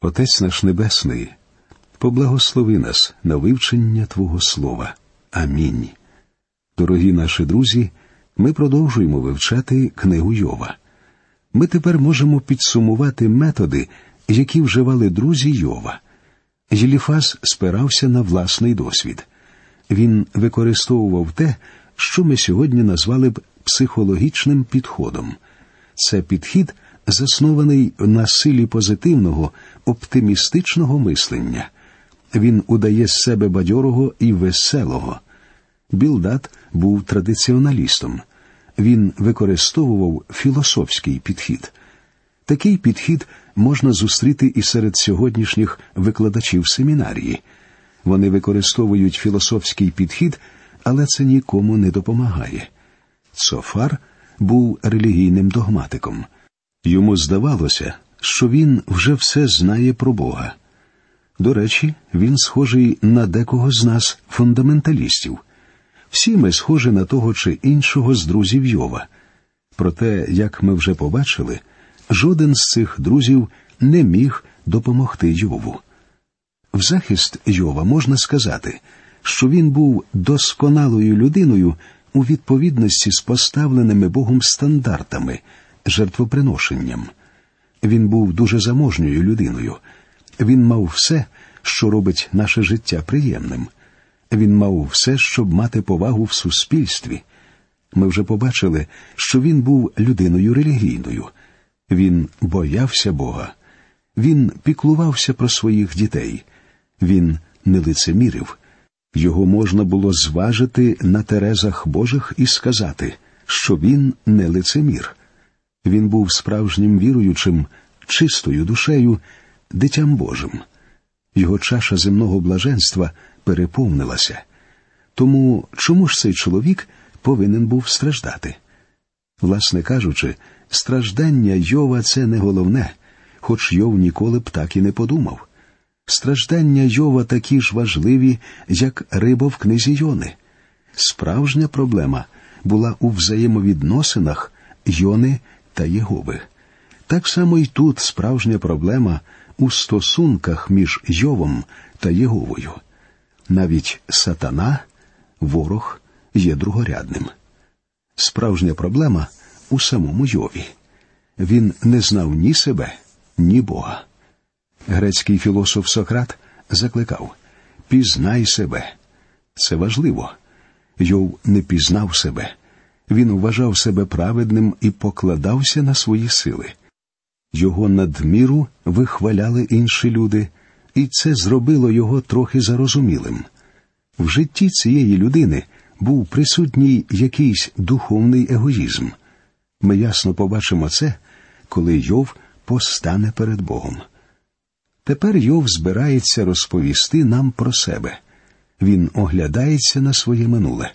Отець наш Небесний, поблагослови нас на вивчення Твого Слова. Амінь. Дорогі наші друзі, ми продовжуємо вивчати книгу Йова. Ми тепер можемо підсумувати методи, які вживали друзі Йова. Єліфаз спирався на власний досвід. Він використовував те, що ми сьогодні назвали б психологічним підходом. Це підхід, заснований на силі позитивного, оптимістичного мислення. Він удає з себе бадьорого і веселого. Білдад був традиціоналістом. Він використовував філософський підхід. Такий підхід можна зустріти і серед сьогоднішніх викладачів семінарії. Вони використовують філософський підхід, але це нікому не допомагає. Цофар був релігійним догматиком. Йому здавалося, що він вже все знає про Бога. До речі, він схожий на декого з нас, фундаменталістів. Всі ми схожі на того чи іншого з друзів Йова. Проте, як ми вже побачили, жоден з цих друзів не міг допомогти Йову. В захист Йова можна сказати, що він був досконалою людиною у відповідності з поставленими Богом стандартами, жертвоприношенням. Він був дуже заможньою людиною. Він мав все, що робить наше життя приємним. Він мав все, щоб мати повагу в суспільстві. Ми вже побачили, що він був людиною релігійною. Він боявся Бога. Він піклувався про своїх дітей. Він не лицемірив. Його можна було зважити на терезах Божих і сказати, що він не лицемір. Він був справжнім віруючим, чистою душею, дитям Божим. Його чаша земного блаженства переповнилася. Тому чому ж цей чоловік повинен був страждати? Власне кажучи, страждання Йова – це не головне, хоч Йов ніколи б так і не подумав. Страждання Йова такі ж важливі, як риба в книзі Йони. Справжня проблема була у взаємовідносинах Йони та Єгови. Так само й тут справжня проблема у стосунках між Йовом та Єговою. Навіть сатана, ворог, є другорядним. Справжня проблема у самому Йові. Він не знав ні себе, ні Бога. Грецький філософ Сократ закликав: «Пізнай себе». Це важливо. Йов не пізнав себе. Він вважав себе праведним і покладався на свої сили. Його надміру вихваляли інші люди, і це зробило його трохи зарозумілим. В житті цієї людини був присутній якийсь духовний егоїзм. Ми ясно побачимо це, коли Йов постане перед Богом. Тепер Йов збирається розповісти нам про себе. Він оглядається на своє минуле.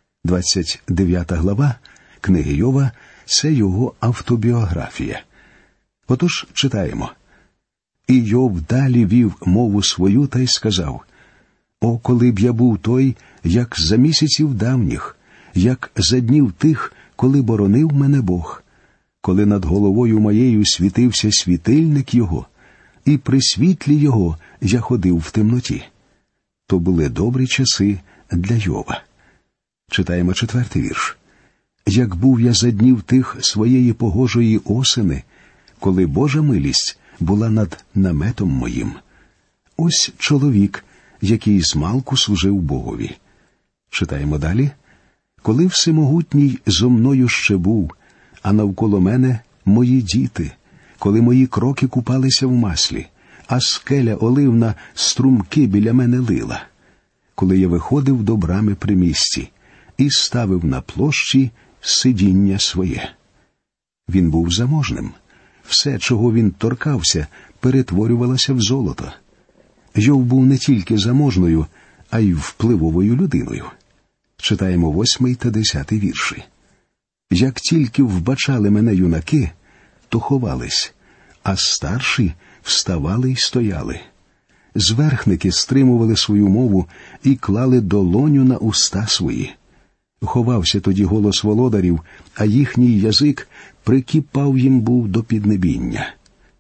29 глава книги Йова – це його автобіографія. Отож, читаємо. «І Йов далі вів мову свою та й сказав: О, коли б я був той, як за місяців давніх, як за днів тих, коли боронив мене Бог, коли над головою моєю світився світильник його, і при світлі його я ходив в темноті». То були добрі часи для Йова. Читаємо 4-й вірш. «Як був я за днів тих своєї погожої осени, коли Божа милість була над наметом моїм». Ось чоловік, який змалку служив Богові. Читаємо далі. «Коли Всемогутній зо мною ще був, а навколо мене мої діти, коли мої кроки купалися в маслі, а скеля оливна струмки біля мене лила, коли я виходив до брами при місті і ставив на площі сидіння своє». Він був заможним. Все, чого він торкався, перетворювалося в золото. Йов був не тільки заможною, а й впливовою людиною. Читаємо 8 та 10 вірші. «Як тільки вбачали мене юнаки, то ховались, а старші вставали й стояли. Зверхники стримували свою мову і клали долоню на уста свої. Ховався тоді голос володарів, а їхній язик прикипав їм був до піднебіння.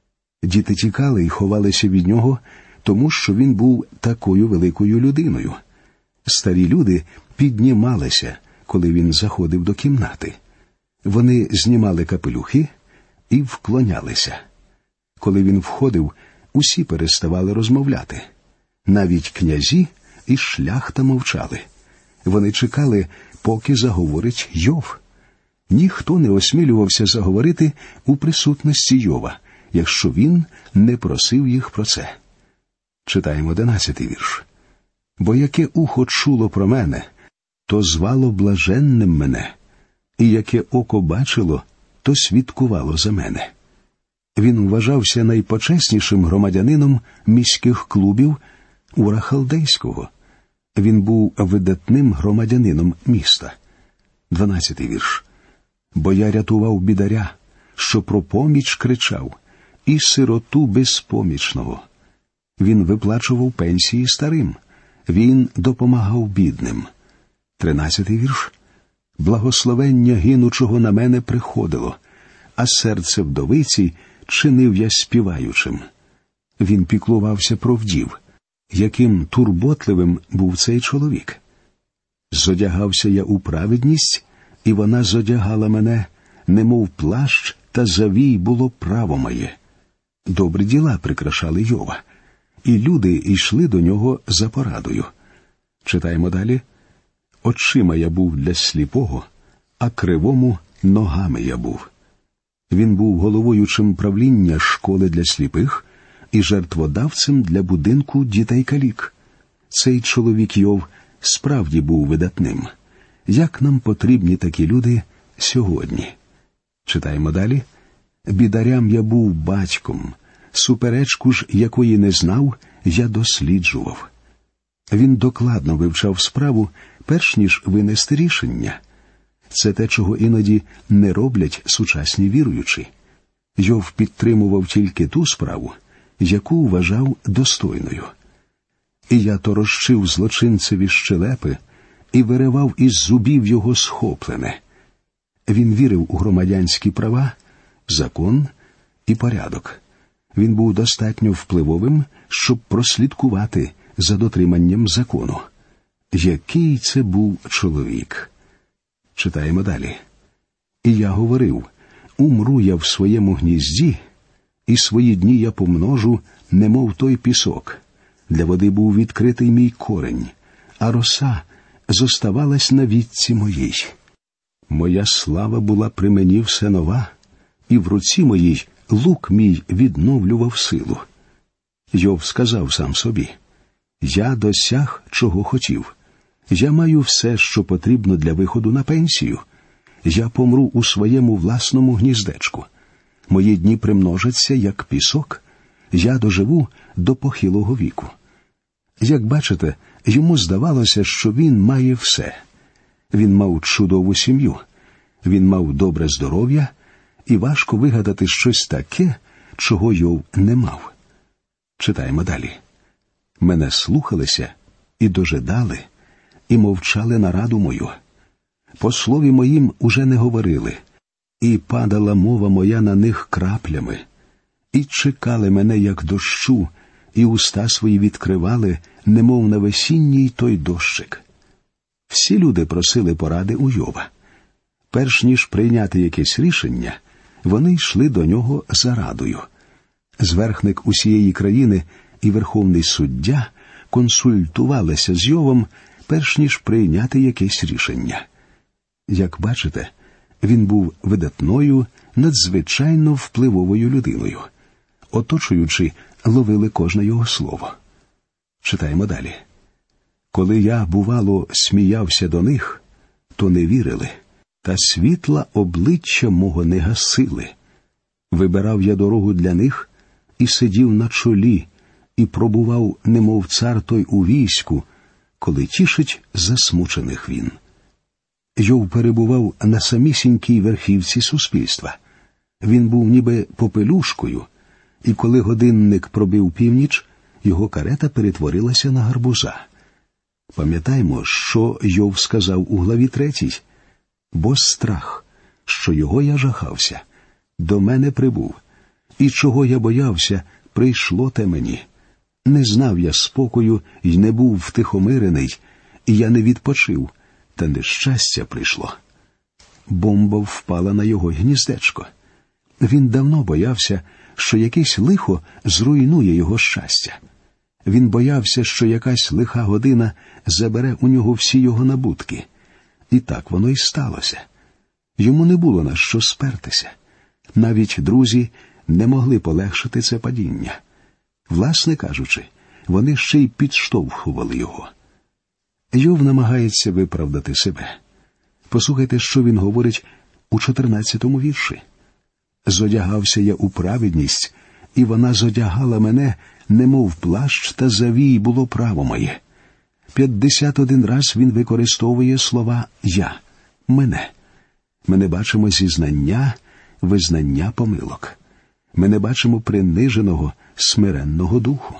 Діти тікали і ховалися від нього, тому що він був такою великою людиною. Старі люди піднімалися, коли він заходив до кімнати. Вони знімали капелюхи і вклонялися. Коли він входив, усі переставали розмовляти. Навіть князі і шляхта мовчали. Вони чекали, поки заговорить Йов. Ніхто не осмілювався заговорити у присутності Йова, якщо він не просив їх про це. Читаємо 11-й вірш. «Бо яке ухо чуло про мене, то звало блаженним мене, і яке око бачило, то свідкувало за мене». Він вважався найпочеснішим громадянином міських клубів Ура Халдейського. Він був видатним громадянином міста. 12-й вірш. «Бо я рятував бідаря, що про поміч кричав, і сироту безпомічного. Він виплачував пенсії старим, він допомагав бідним». 13-й вірш. «Благословення гинучого на мене приходило, а серце вдовиці чинив я співаючим». Він піклувався про вдів. Яким турботливим був цей чоловік. «Зодягався я у праведність, і вона зодягала мене, немов плащ та завій було право моє». Добрі діла прикрашали Йова, і люди йшли до нього за порадою. Читаємо далі. «Очима я був для сліпого, а кривому ногами я був». Він був головуючим правління школи для сліпих і жертводавцем для будинку дітей-калік. Цей чоловік Йов справді був видатним. Як нам потрібні такі люди сьогодні? Читаємо далі. «Бідарям я був батьком, суперечку ж, якої не знав, я досліджував». Він докладно вивчав справу, перш ніж винести рішення. Це те, чого іноді не роблять сучасні віруючі. Йов підтримував тільки ту справу, яку вважав достойною. «І я торощив злочинцеві щелепи і виривав із зубів його схоплене». Він вірив у громадянські права, закон і порядок. Він був достатньо впливовим, щоб прослідкувати за дотриманням закону. Який це був чоловік? Читаємо далі. «І я говорив, умру я в своєму гнізді, і свої дні я помножу, немов той пісок. Для води був відкритий мій корень, а роса зоставалась на вітці моїй. Моя слава була при мені все нова, і в руці моїй лук мій відновлював силу». Йов сказав сам собі: «Я досяг, чого хотів. Я маю все, що потрібно для виходу на пенсію. Я помру у своєму власному гніздечку. Мої дні примножаться, як пісок. Я доживу до похилого віку». Як бачите, йому здавалося, що він має все. Він мав чудову сім'ю, він мав добре здоров'я, і важко вигадати щось таке, чого Йов не мав. Читаємо далі. «Мене слухалися і дожидали, і мовчали на раду мою. По слові моїм уже не говорили, і падала мова моя на них краплями. І чекали мене, як дощу, і уста свої відкривали, немов на весінній той дощик». Всі люди просили поради у Йова. Перш ніж прийняти якесь рішення, вони йшли до нього за радою. Зверхник усієї країни і верховний суддя консультувалися з Йовом, перш ніж прийняти якесь рішення. Як бачите, він був видатною, надзвичайно впливовою людиною. Оточуючи, ловили кожне його слово. Читаємо далі. «Коли я, бувало, сміявся до них, то не вірили, та світла обличчя мого не гасили. Вибирав я дорогу для них і сидів на чолі, і пробував, немов цар той у війську, коли тішить засмучених він». Йов перебував на самісінькій верхівці суспільства. Він був ніби попелюшкою, і коли годинник пробив північ, його карета перетворилася на гарбуза. Пам'ятаймо, що Йов сказав у главі 3. «Бо страх, що його я жахався, до мене прибув, І чого я боявся, прийшло те мені. Не знав я спокою й не був втихомирений, і я не відпочив, та нещастя прийшло. Бомба впала на його гніздечко. Він давно боявся, що якесь лихо зруйнує його щастя. Він боявся, що якась лиха година забере у нього всі його набутки. І так воно й сталося. Йому не було на що спертися. Навіть друзі не могли полегшити це падіння. Власне кажучи, вони ще й підштовхували його. Йов намагається виправдати себе. Послухайте, що він говорить у 14-му вірші. «Зодягався я у праведність, і вона зодягала мене, немов плащ та завій було право моє». 51 раз він використовує слова «я», «мене». Ми не бачимо зізнання, визнання помилок. Ми не бачимо приниженого, смиренного духу.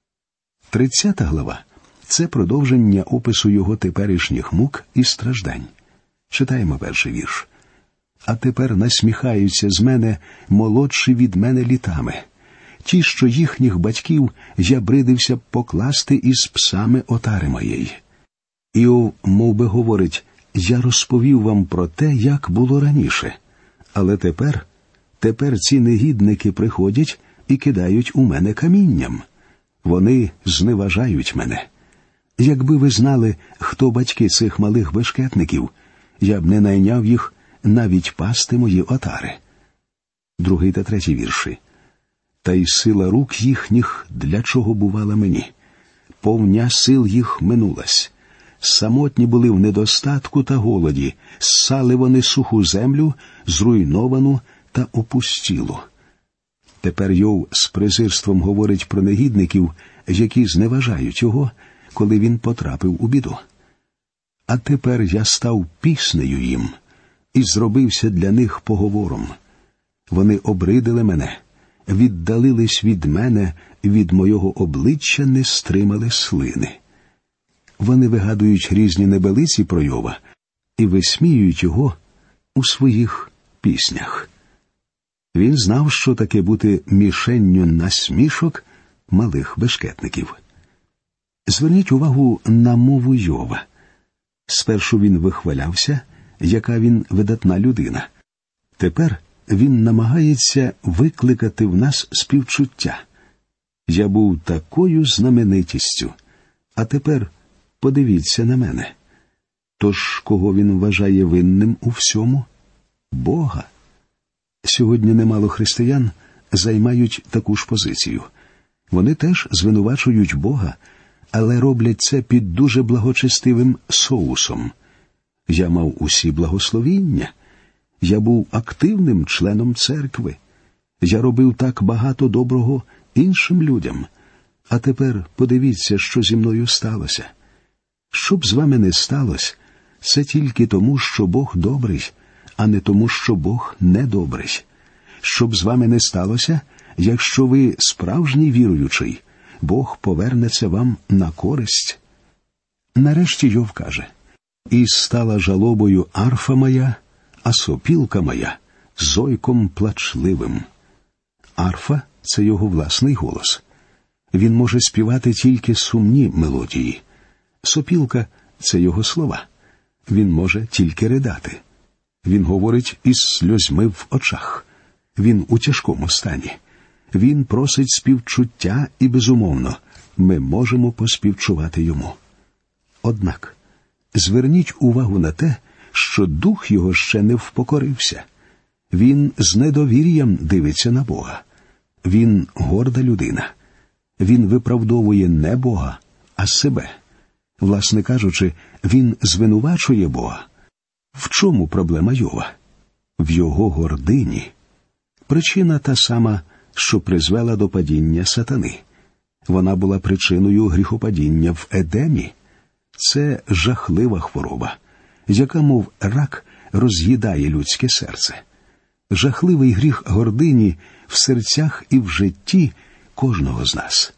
30 глава – це продовження опису його теперішніх мук і страждань. Читаємо перший вірш. «А тепер насміхаються з мене молодші від мене літами. Ті, що їхніх батьків я бридився покласти із псами отари моєї». Іов мов би говорить, «Я розповів вам про те, як було раніше, але тепер ці негідники приходять і кидають у мене камінням. Вони зневажають мене. Якби ви знали, хто батьки цих малих бешкетників, я б не найняв їх навіть пасти мої отари». 2 та 3 вірші. «Та й сила рук їхніх для чого бувала мені? Повня сил їх минулась. Самотні були в недостатку та голоді, ссали вони суху землю, зруйновану та опустілу». Тепер Йов з презирством говорить про негідників, які зневажають його, коли він потрапив у біду. «А тепер я став піснею їм і зробився для них поговором. Вони обридили мене, віддалились від мене, від мого обличчя не стримали слини». Вони вигадують різні небелиці про Йова і висміюють його у своїх піснях. Він знав, що таке бути мішенню насмішок малих бешкетників. Зверніть увагу на мову Йова. Спершу він вихвалявся, яка він видатна людина. Тепер він намагається викликати в нас співчуття. «Я був такою знаменитістю, а тепер подивіться на мене». Тож, кого він вважає винним у всьому? Бога. Сьогодні немало християн займають таку ж позицію. Вони теж звинувачують Бога, але роблять це під дуже благочестивим соусом. «Я мав усі благословіння. Я був активним членом церкви. Я робив так багато доброго іншим людям. А тепер подивіться, що зі мною сталося». Що б з вами не сталося, це тільки тому, що Бог добрий, а не тому, що Бог недобрий. Що б з вами не сталося, якщо ви справжній віруючий, Бог повернеться вам на користь. Нарешті Йов каже: «І стала жалобою арфа моя, а сопілка моя зойком плачливим». Арфа – це його власний голос. Він може співати тільки сумні мелодії. Сопілка – це його слова. Він може тільки ридати. Він говорить із сльозьми в очах. Він у тяжкому стані. Він просить співчуття і, безумовно, ми можемо поспівчувати йому. Однак, зверніть увагу на те, що дух його ще не впокорився. Він з недовір'ям дивиться на Бога. Він горда людина. Він виправдовує не Бога, а себе. Власне кажучи, він звинувачує Бога. В чому проблема Йова? В його гордині. Причина та сама, що призвела до падіння сатани. Вона була причиною гріхопадіння в Едемі. Це жахлива хвороба, яка, мов рак, роз'їдає людське серце. Жахливий гріх гордині в серцях і в житті кожного з нас.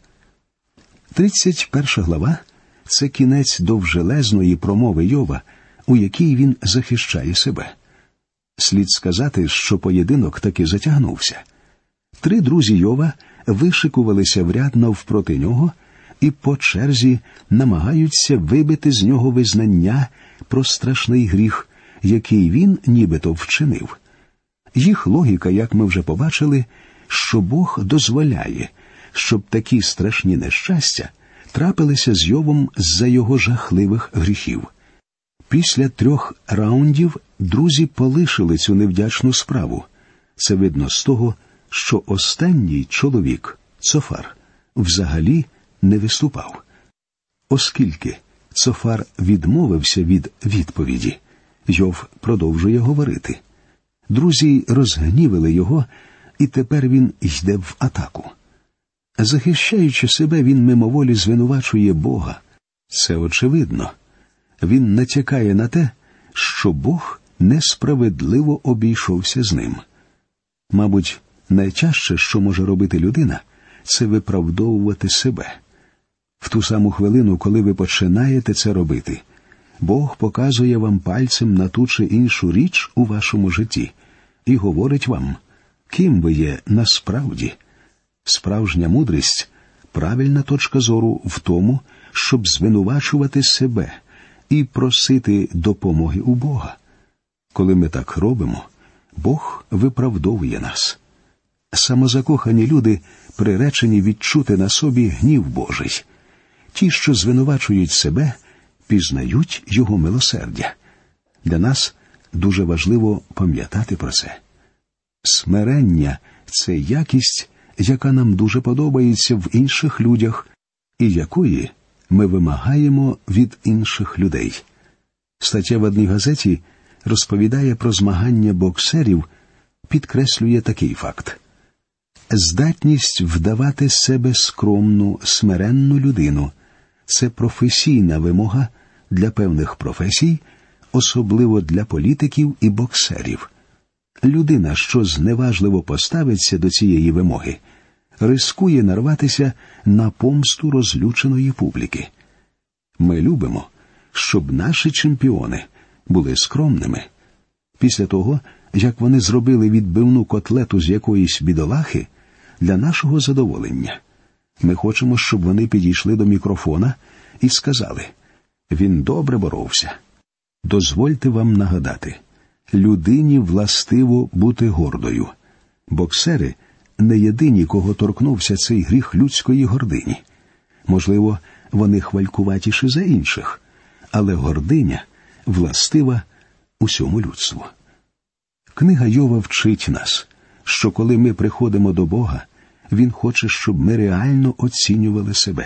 31 глава – це кінець довжелезної промови Йова, у якій він захищає себе. Слід сказати, що поєдинок таки затягнувся. 3 друзі Йова вишикувалися в ряд навпроти нього і по черзі намагаються вибити з нього визнання про страшний гріх, який він нібито вчинив. Їх логіка, як ми вже побачили, що Бог дозволяє, щоб такі страшні нещастя трапилися з Йовом з-за його жахливих гріхів. Після 3 раундів друзі полишили цю невдячну справу. Це видно з того, що останній чоловік, Цофар, взагалі не виступав. Оскільки Цофар відмовився від відповіді, Йов продовжує говорити. Друзі розгнівили його, і тепер він йде в атаку. Захищаючи себе, він мимоволі звинувачує Бога. Це очевидно. Він натякає на те, що Бог несправедливо обійшовся з ним. Мабуть, найтяжче, що може робити людина, це виправдовувати себе. В ту саму хвилину, коли ви починаєте це робити, Бог показує вам пальцем на ту чи іншу річ у вашому житті і говорить вам, ким ви є насправді. Справжня мудрість – правильна точка зору в тому, щоб звинувачувати себе і просити допомоги у Бога. Коли ми так робимо, Бог виправдовує нас. Самозакохані люди приречені відчути на собі гнів Божий. Ті, що звинувачують себе, пізнають Його милосердя. Для нас дуже важливо пам'ятати про це. Смирення – це якість, яка нам дуже подобається в інших людях і якої ми вимагаємо від інших людей. Стаття в одній газеті розповідає про змагання боксерів, підкреслює такий факт. Здатність вдавати з себе скромну, смиренну людину – це професійна вимога для певних професій, особливо для політиків і боксерів. Людина, що зневажливо поставиться до цієї вимоги, рискує нарватися на помсту розлюченої публіки. Ми любимо, щоб наші чемпіони були скромними. Після того, як вони зробили відбивну котлету з якоїсь бідолахи, для нашого задоволення, ми хочемо, щоб вони підійшли до мікрофона і сказали: «Він добре боровся». Дозвольте вам нагадати, людині властиво бути гордою. Боксери не єдині, кого торкнувся цей гріх людської гордині. Можливо, вони хвалькуватіші за інших, але гординя властива усьому людству. Книга Йова вчить нас, що коли ми приходимо до Бога, Він хоче, щоб ми реально оцінювали себе.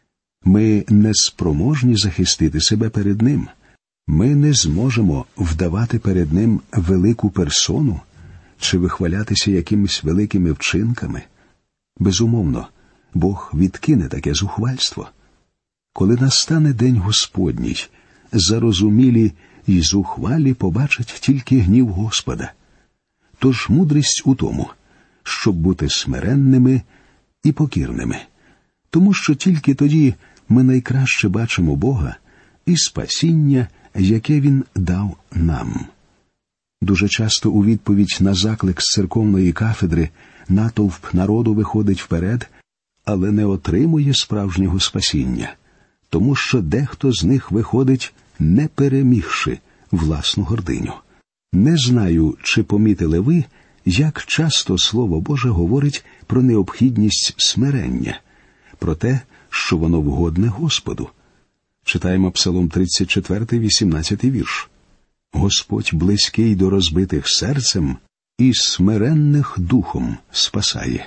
Ми не спроможні захистити себе перед Ним. Ми не зможемо вдавати перед Ним велику персону чи вихвалятися якимись великими вчинками. Безумовно, Бог відкине таке зухвальство. Коли настане день Господній, зарозумілі й зухвалі побачать тільки гнів Господа. Тож мудрість у тому, щоб бути смиренними і покірними, тому що тільки тоді ми найкраще бачимо Бога і спасіння, яке Він дав нам. Дуже часто у відповідь на заклик з церковної кафедри натовп народу виходить вперед, але не отримує справжнього спасіння, тому що дехто з них виходить, не перемігши власну гординю. Не знаю, чи помітили ви, як часто Слово Боже говорить про необхідність смирення, про те, що воно вгодне Господу. Читаємо Псалом 34, 18 вірш. «Господь близький до розбитих серцем і смиренних духом спасає».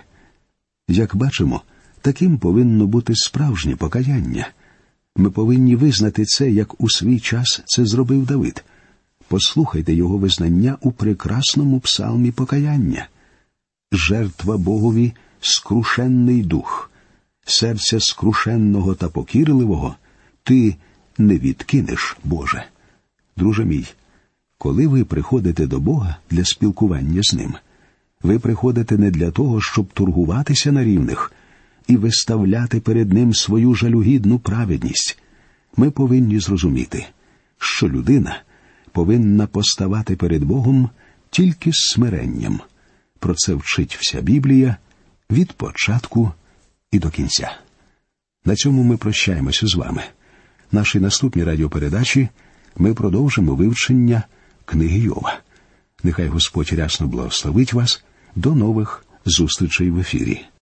Як бачимо, таким повинно бути справжнє покаяння. Ми повинні визнати це, як у свій час це зробив Давид. Послухайте його визнання у прекрасному псалмі покаяння. «Жертва Богові – скрушенний дух, серця скрушенного та покірливого ти не відкинеш, Боже». Друже мій, коли ви приходите до Бога для спілкування з Ним, ви приходите не для того, щоб торгуватися на рівних і виставляти перед Ним свою жалюгідну праведність. Ми повинні зрозуміти, що людина повинна поставати перед Богом тільки з смиренням. Про це вчить вся Біблія, від початку і до кінця. На цьому ми прощаємося з вами. В нашій наступній радіопередачі ми продовжимо вивчення книги Йова. Нехай Господь рясно благословить вас. До нових зустрічей в ефірі.